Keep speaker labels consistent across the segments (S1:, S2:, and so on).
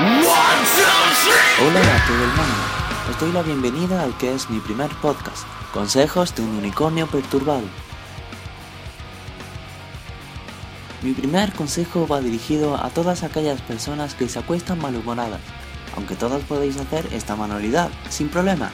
S1: Hola a todo el mundo, os doy la bienvenida al que es mi primer podcast, Consejos de un unicornio perturbado. Mi primer consejo va dirigido a todas aquellas personas que se acuestan malhumoradas, aunque todas podéis hacer esta manualidad, sin problemas.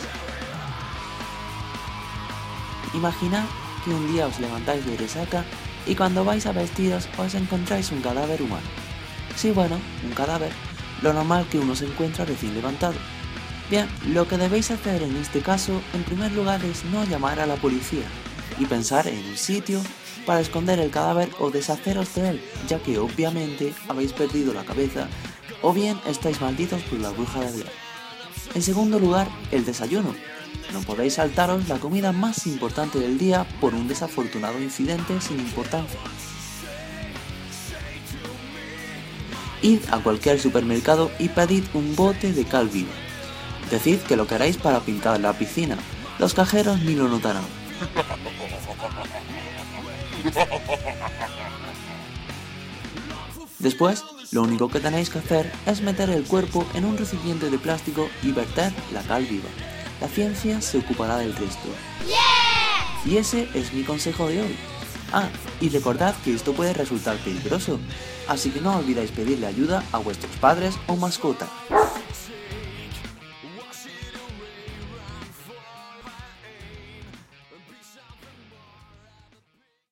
S1: Imaginad que un día os levantáis de resaca y cuando vais a vestiros os encontráis un cadáver humano. Sí, bueno, un cadáver, lo normal que uno se encuentra recién levantado. Bien, lo que debéis hacer en este caso, en primer lugar, es no llamar a la policía y pensar en un sitio para esconder el cadáver o deshaceros de él, ya que obviamente habéis perdido la cabeza o bien estáis malditos por la bruja de Blair. En segundo lugar, el desayuno. No podéis saltaros la comida más importante del día por un desafortunado incidente sin importancia. Id a cualquier supermercado y pedid un bote de cal viva. Decid que lo queréis para pintar la piscina. Los cajeros ni lo notarán. Después, lo único que tenéis que hacer es meter el cuerpo en un recipiente de plástico y verter la cal viva. La ciencia se ocupará del resto. Y ese es mi consejo de hoy. Y recordad que esto puede resultar peligroso, así que no olvidéis pedirle ayuda a vuestros padres o mascotas.